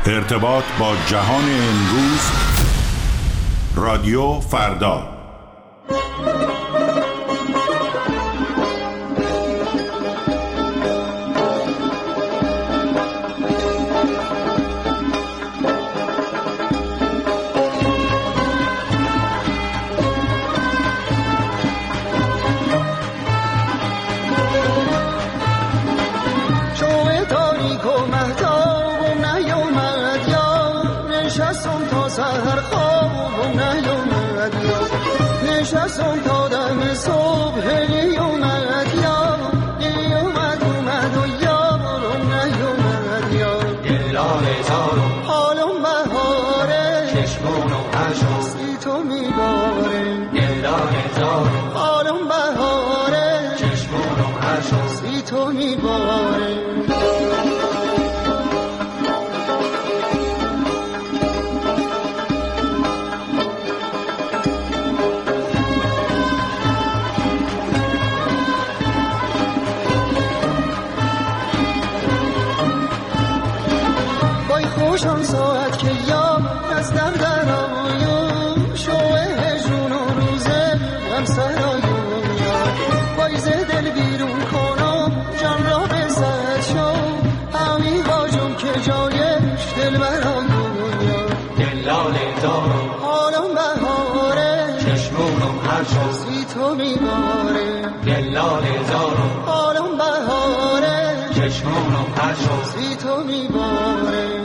ارتباط با جهان امروز، رادیو فردا. نشستم تا دم صبح نیومد یا نیومد اومد و یارم نیومد یا دلال زارم حالم بهاره چشمونم هرشون تو میباره دلال زارم حالم بهاره چشمونم هرشون تو میباره خوشم ساعت که یام از در آیم شوه جون و روزه هم سرایم بایز دل بیرون کنم جان را بزد شو همی واجم که جایش دل برام دلال دارم حالم بهاره چشمونم هر شو تو میباره دلال دارم حالم بهاره چشمونم هر شو تو میباره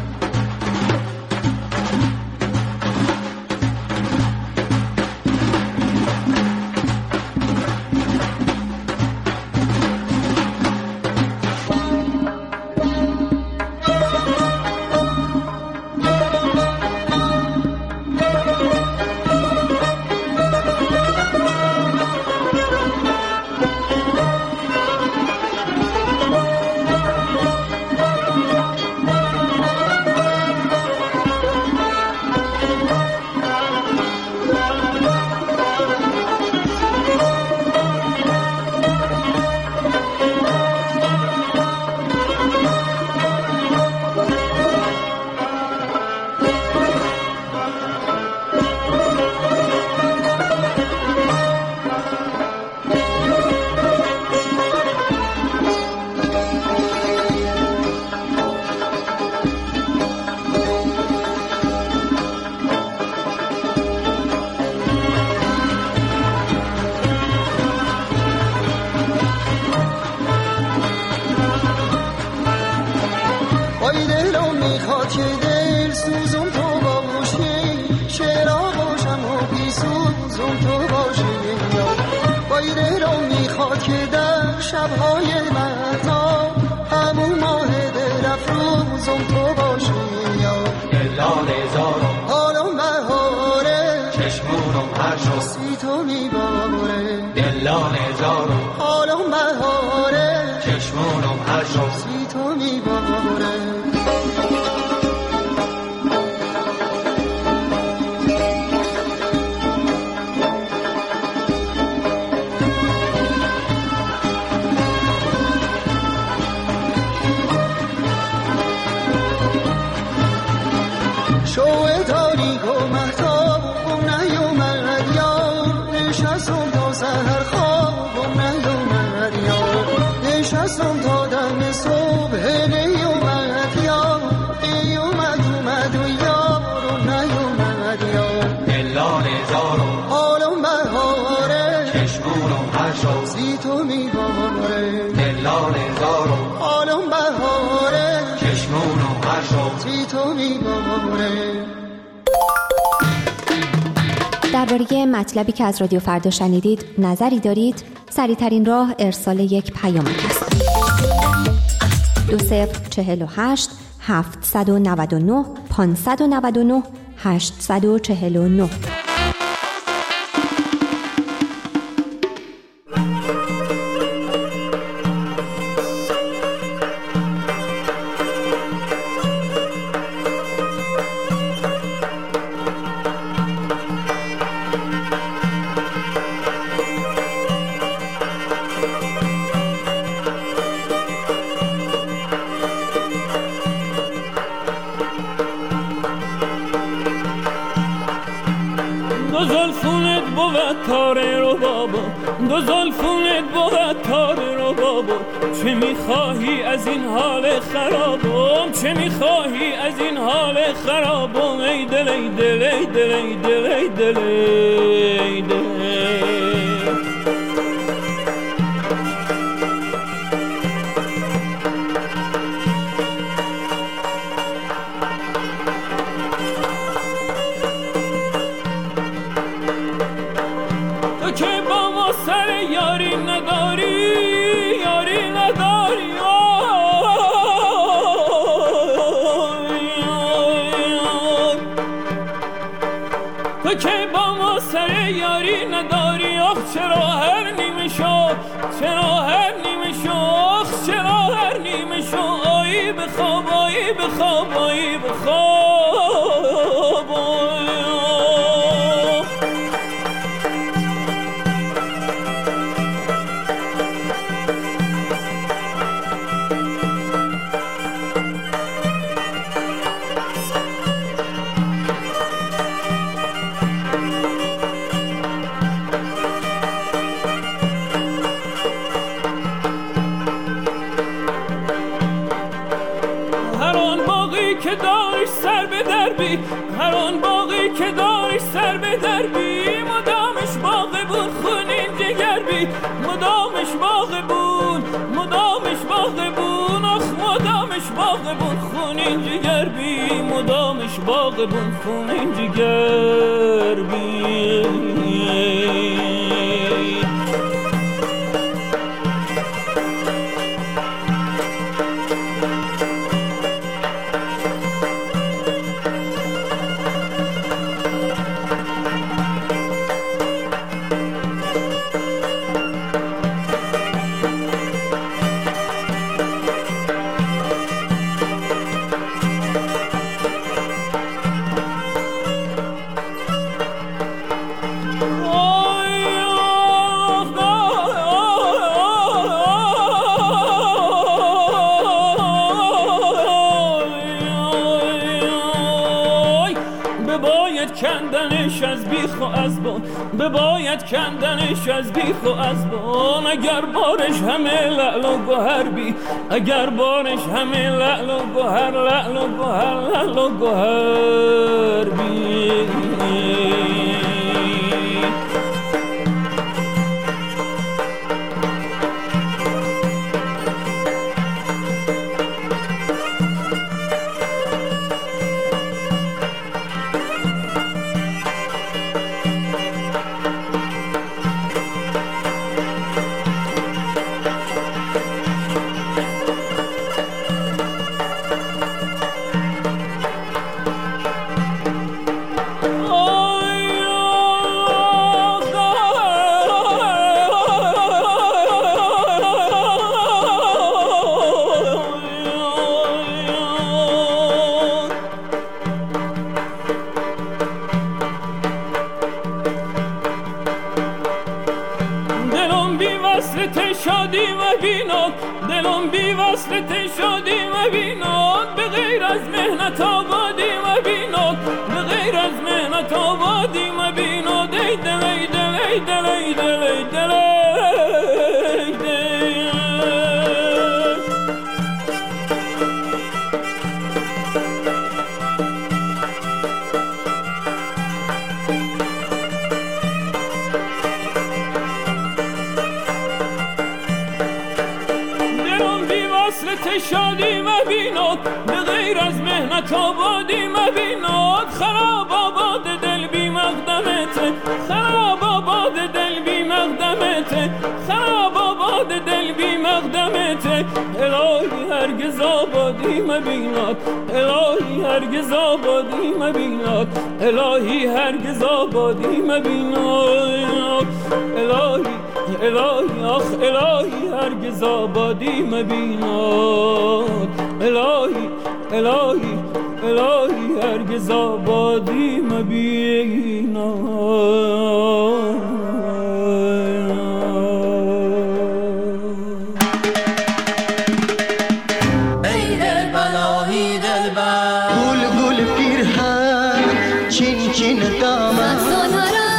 شب‌های مهتاب همون ماه دل افروزم تو باشی یا دلال زارم حالم بهاره چشمونم هر شو تو میباره دلال زارم حالم بهاره چشمونم هر شو تو میباره شوه تاریک و مهتابم نیومد یا نشستم تا سحر خوابم نیومد یا نشستم تا دم صبح نیومد یا نیومد اومد و یارم نیومد یا دلال زارم حالم بهاره چشمونم هر شو تو میباره دلال زارم حالم بهاره چشمونم هر شو تو میباره. درباره مطلبی که از رادیو فردا شنیدید نظری دارید؟ سریع‌ترین راه ارسال یک پیامک است. 2048 799 599 849. دو زلفونت بود تاره رو بابا، دو زلفونت بود تاره رو بابا. چه میخواهی از این حال خرابم، چه میخواهی از این حال خرابم. ای دل ای دل ای دل ای دل ای دل ای دل. چرا هر نیمه شو، چرا هر نیمه شو، چرا هر نیمه شو. آیی بخواب، آیی بخواب، آیی بخواب. هر آن باقی که داریش سر به در بی، مدامش باغ بود خونین جگر بی، مدامش باغ بود، مدامش باغ بود. آخ مدامش باغ بود خونین جگر بی، مدامش باغ بود خونین جگر بی. بباید کندنش از بیخ و از بان. اگر بارش همه لعل و گوهر بی، اگر بارش همه لعل و گوهر، لعل و گوهر، لعل و گوهر بی. دلم بی وصلت شادی مبیناد، به غیر از مهنت آبادی مبیناد، به غیر از مهنت آبادی مبیناد. ای دل ای دل ای دل ای دل ای دل ای دل. شادی مبیناد، به غیر از مهنت آبادی مبیناد. خراب آباد دل بی مقدمت، خراب آباد دل بی مقدمت، خراب آباد دل بی مقدمت. الهی هرگز آبادی مبیناد، الهی هرگز آبادی مبیناد، الهی هرگز آبادی مبیناد. الهی الهی آخ الهی هرگز آبادی مبیناد، الهی الهی الهی هرگز آبادی مبیناد. ای بلایی دلبر، گل گل پیرهن چین چین دامن،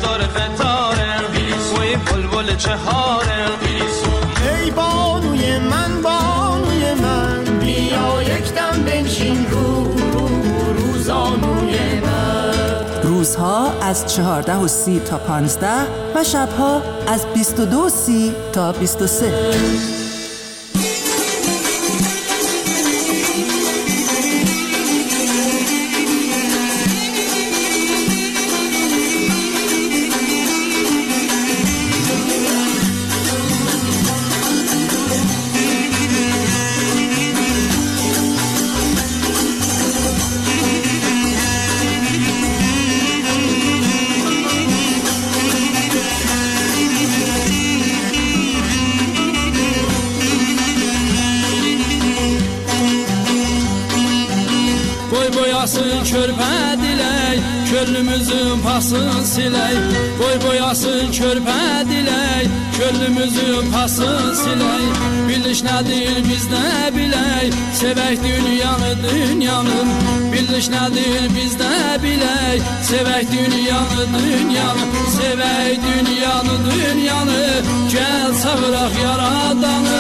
دار قطاره وی بلبل چهاره ای بانوی من بانوی من بیا یک دم بنشین روزانوی من. روزها از 14:30 تا 15 و شبها از 22:30 تا 23. Körpə dilək, könlümüzün pasını silək. Boy boyasın körpə dilək, könlümüzün pasını silək. Biliş nədir biz nə bilək, sevək dünyanı dünyanın. Biliş nədir biz nə bilək, sevək dünyanı dünyanı. Sevək dünyanı dünyanı, gəl çağıraq yaradanı.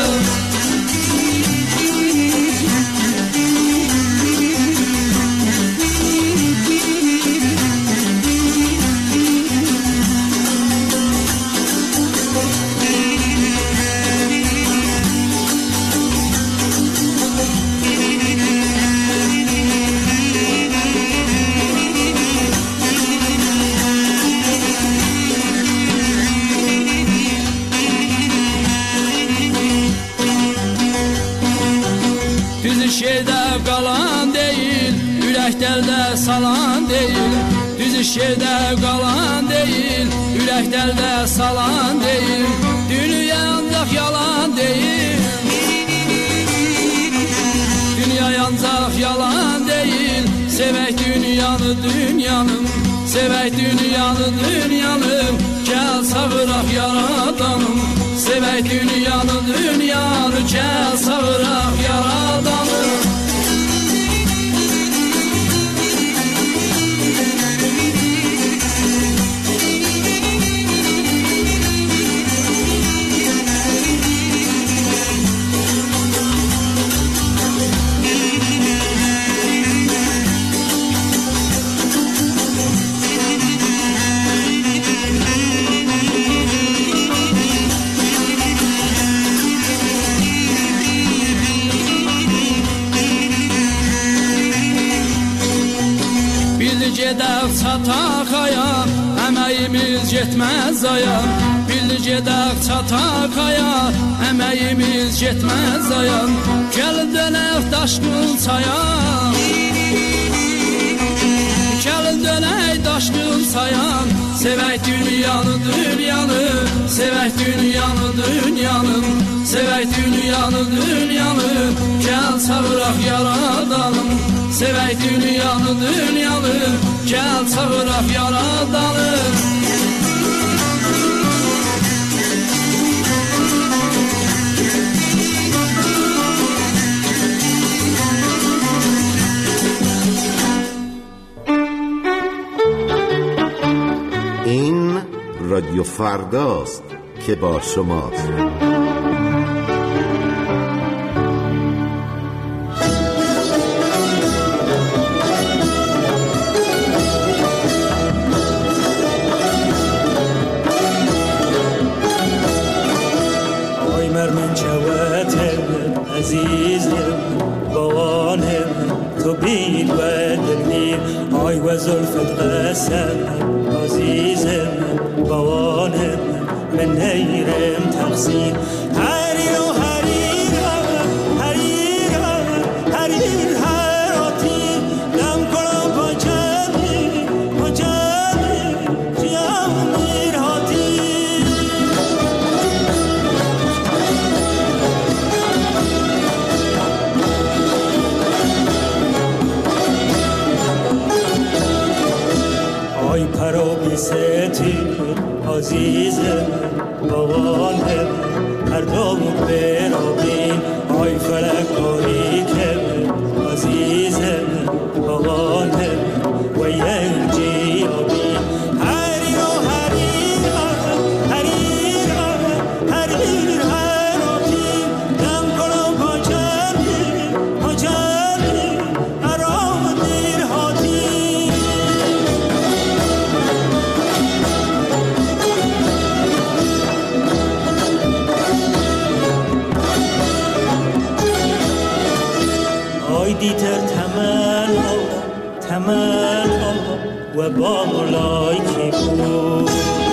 Şerdə qalan deyil, ürəklərdə salan deyil. Düz şerdə qalan deyil, ürəklərdə salan deyil. Dünya ancaq yalan deyil. Dünya ancaq yalan deyil. Sevək dünyanı dünyanın, sevək dünyanı dünyanın. Gəl çağıraq yaradanım. Sevək dünyanı dünyanı, gəl çağıraq yaradanım. Gedək çataq aya, əməyimiz getməz aya. Bildi gedək çataq aya, əməyimiz getməz aya. Gəl dönək daşqın çaya, gəl dönək daşqın çaya. Sevək dünyanı dünyanı, sevək dünyanı dünyanı. Sevək dünyanı dünyanı, gəl çağıraq yaradanım. Sevək dünyanı dünyanı, gəl çağıraq yaradanım. این رادیو فرداست که با شماست. عزیزم بوانم تو بیل و دلگیر آی و زلفت قسم عزیزم بوانم من نیرم تقصیر هریر و هریرم هریرم هریر هراتی دم کنم با جمعی جمعی هاتی آی پرو بی ستی عزیزم بوانم هر دوم برابین آی فلک باریکم عزیزم بوانم و ینجی آبین هری رو هری تمن ها و بالای کی بود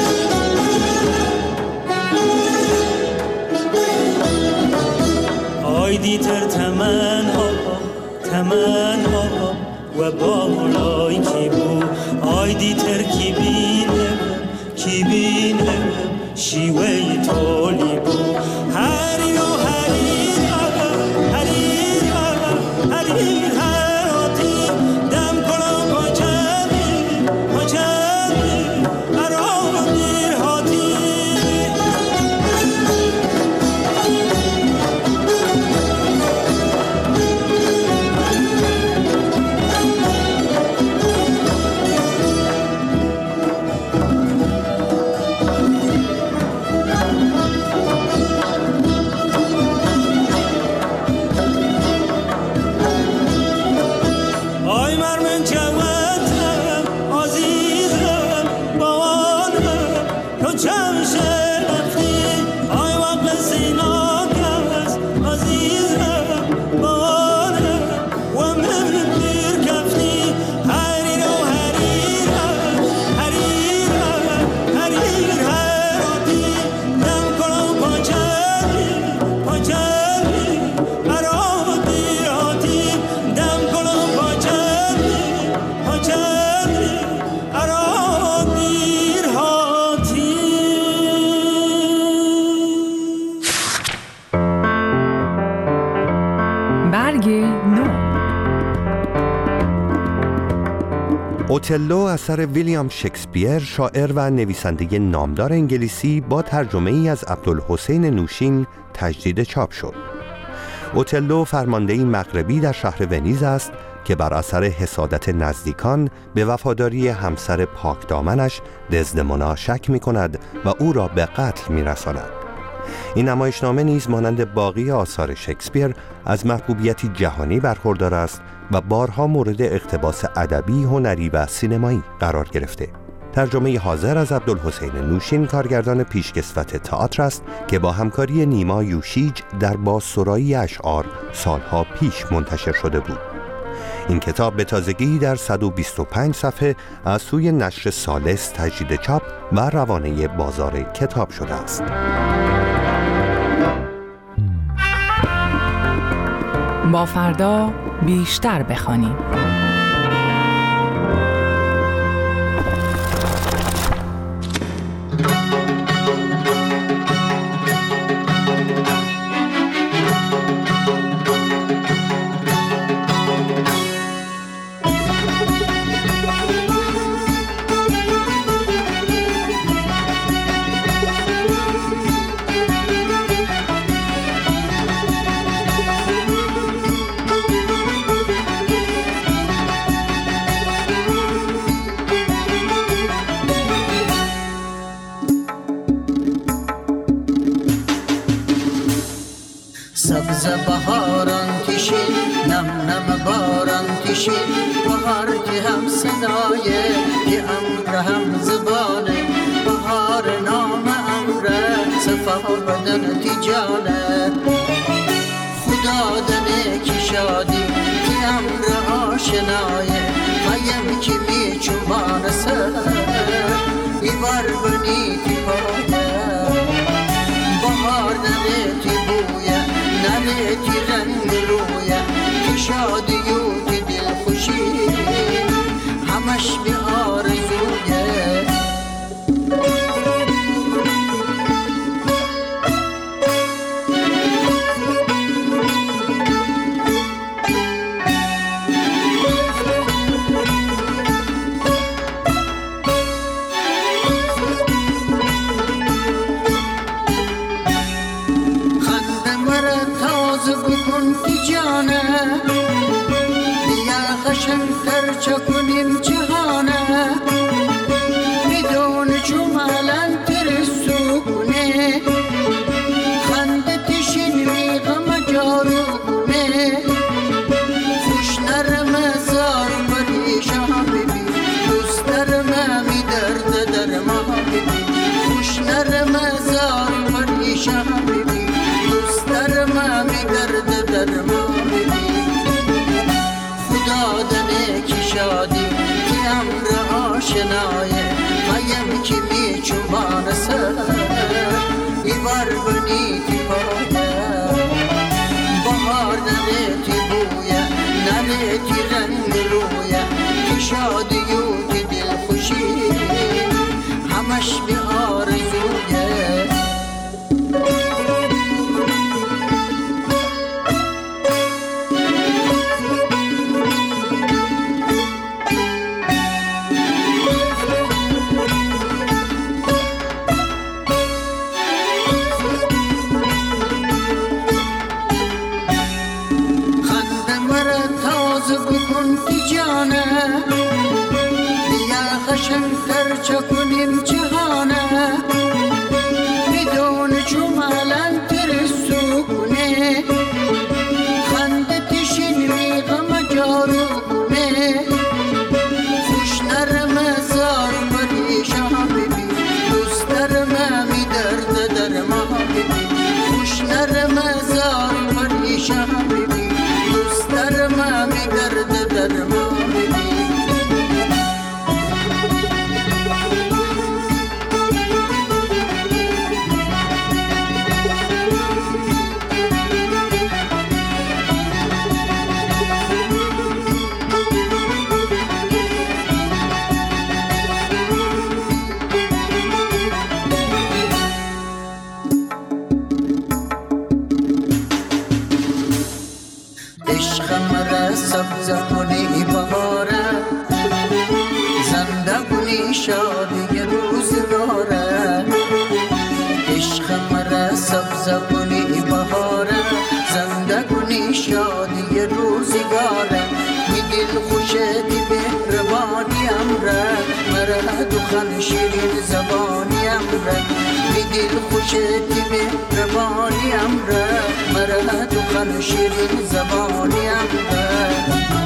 آیدی تر تمن ها و بالای کی بود آیدی تر کی بینه شیوه تولی بود هری و هریر هراتی دم کنم پاچمی ارام دیر هاتی اوتلو اثر ویلیام شکسپیر، شاعر و نویسنده نامدار انگلیسی، با ترجمه ای از عبدالحسین نوشین تجدید چاپ شد. اوتلو فرماندهی مغربی در شهر ونیز است که بر اثر حسادت نزدیکان به وفاداری همسر پاکدامنش دزدمونا شک می کند و او را به قتل می رساند. این نمایشنامه نیز مانند باقی آثار شکسپیر از محبوبیتی جهانی برخوردار است و بارها مورد اقتباس ادبی، هنری و سینمایی قرار گرفته. ترجمه حاضر از عبدالحسین نوشین، کارگردان پیشکسوت تئاتر است که با همکاری نیما یوشیج در بازسرایی اشعار سالها پیش منتشر شده بود. این کتاب به تازگی در 125 صفحه از سوی نشر ثالث تجدید چاپ و روانه بازار کتاب شده است. با فردا بیشتر بخوانیم. سبز بهاران کشید نم نم باران کشید بهار که هم صدایه که امر هم زبانه بهار نام امره صفا بدن تیجانه خدا دنه کی شادی که امر آشنایه قیم که می چوبان سر ایوار بنی تی پایه بهار دنه تی بویه ننه تی رنگ رویه تی شادی و تی دل خوشی همش به آرزویه شنکر چکنیم جهانه میدون جمالن ترسونه خنده تشین می غم جارونه خوش نرم زار پریشان ببین دوست نرم می درد در ما ببین خوش نرم زار پریشان ببین دوست نرم می درد در ما ببین دادنه کی شادی آشنایه هایم که می چوبان سر ایوار بنی تی پایه بهار نده تی بویه نده تی رنگ رویه تی شادی و تی دل خوشی همش بی آرزویه شنکر چکنیم جهانه بدون جمالن ترسو کنه خنده تشین می غم جارو کنه خوش نرم زار پریشان ببین دوست نرم می درد در ما ببین خوش نرم زار پریشان ببین دوست نرم می درد در ما ببین سبز کنی بهاره زنده کنی شادی روزگاره عشق مرا سبز کنی بهاره زنده کنی شادی روزگاره می دل خوشتی مهربانی امره مرا دخن شیرین زبانی امره می دل خوشتی مهربانی امره مرا دخن شیرین زبانی امره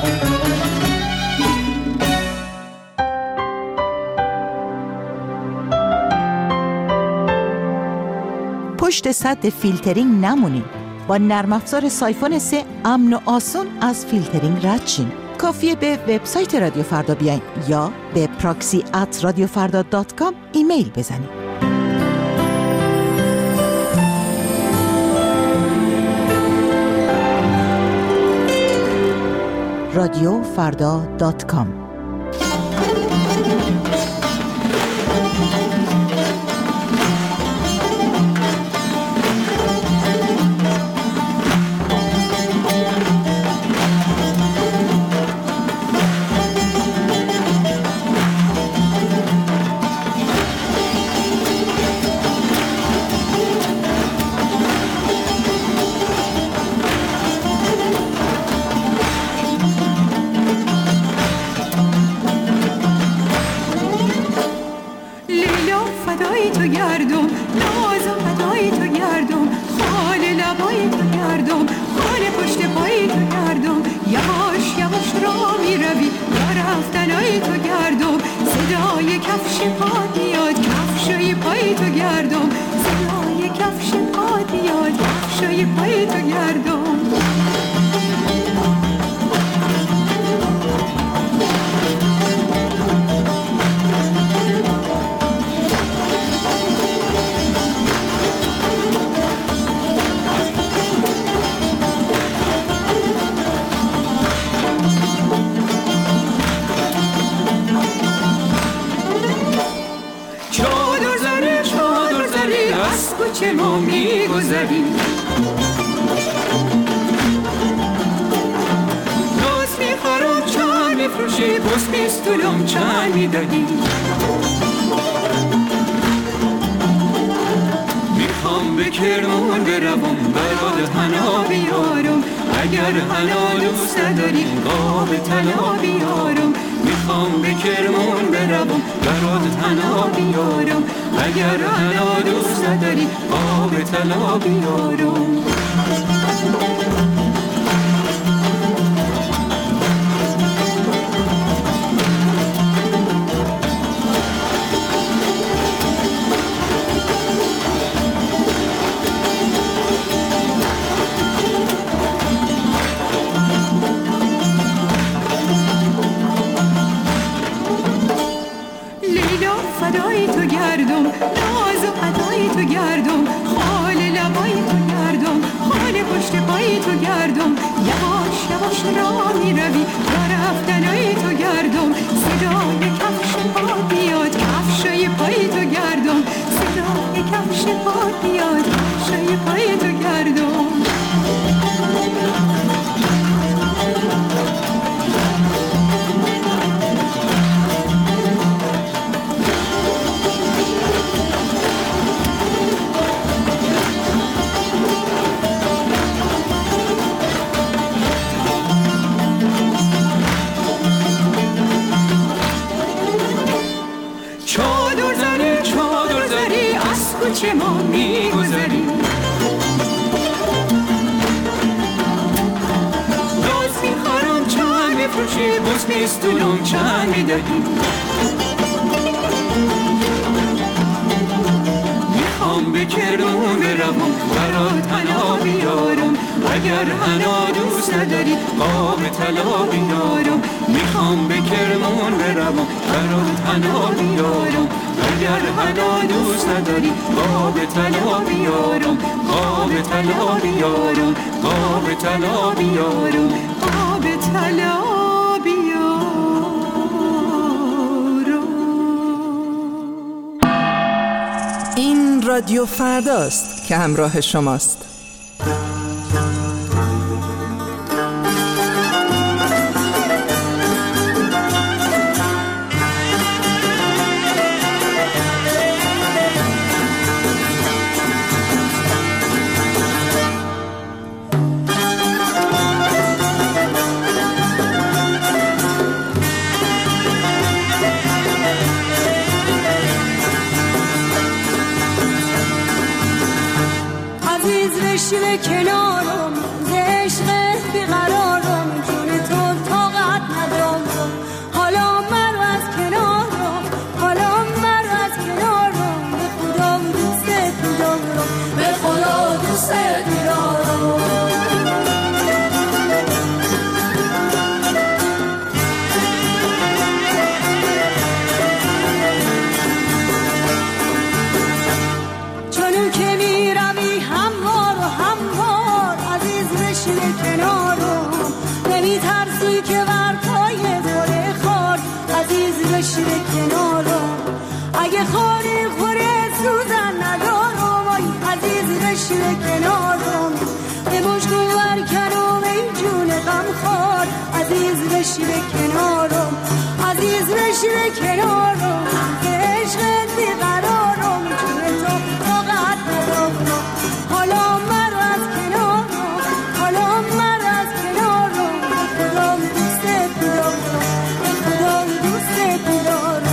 پشت سد فیلترینگ نمونین. با نرم افزار سایفون 3 امن و آسون از فیلترینگ رد شین. کافیه به وبسایت رادیو فردا بیاین یا به proxy@radiofarda.com ایمیل بزنین. radiofarda.com چه ما می‌گذریم ناز می‌خورم چند می‌فروشی پس پیستولم چند می‌دهی می‌خوام به کرمان بروم برات حنا بیارم اگر حنا دوست نداری قاب طلا بیارم می‌خوام به کرمان بروم برات حنا بیارم اگر حنا دوست نداری آب طلا بیارم بگردم، خال لبای تو گردم، خال پشت پای تو گردم، یواش یواش راه میروی و رفتنای تو گردم، صدای کفش پا بیاد کفشای پای تو گردم، صدای کفش پا بیاد کفشای پای تو گردم. چه ما میگذاریم باز میخوارم چند بفروشی باز بیستونم چند میدهی میخوام به کرمون بروم برات حنا بیارم اگر حنا دوست نداری قاب طلا بیارم میخوام به کرمون بروم برات حنا بیارم اگر حنا دوست نداری قاب طلا بیارم قاب طلا بیارم قاب طلا بیارم قاب طلا بیارم. این رادیو فرداست که همراه شماست. بشینه کنارم ز عشقت بیقرارم جون تو طاقت ندارم حالا مرو از کنارم حالا مرو از کنارم به خدا دوست دارم به خدا دوست دارم. چونو که میروی هموار و هموار عزیز بشینه کنارم نمی ترسی که ورپای دوره خار عزیز بشینه کنارم اگه خاری خوره سوزن ندارم آی عزیز بشینه کنارم به مشکو برکنم ای جون غم خار عزیز بشینه کنارم عزیز بشینه کنارم که عشقت بیقرارم جون تو طاقت ندارم حالا مرو از کنارم حالا مرو از کنارم به خدا دوست دارم به خدا دوست دارم.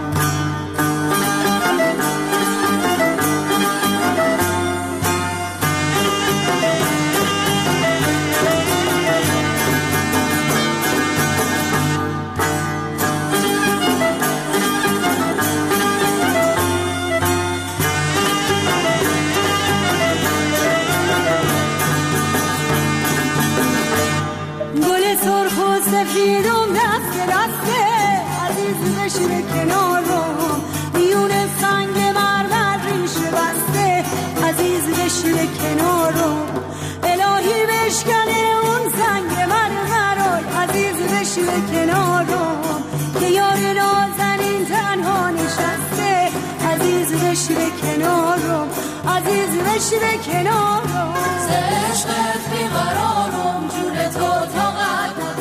گل سرخ و سفیدم دست دسته عزیز بشینه کنارم میون سنگ مرمر ریشه بسته عزیز بشینه کنارم الهی بشکنه اون سنگ مرمر عزیز بشینه کنارم که یار نازنین تنها نشسته عزیز بشینه کنارم عزیز بشینه کنارم ز عشقت بیقرارم جون تو طاقت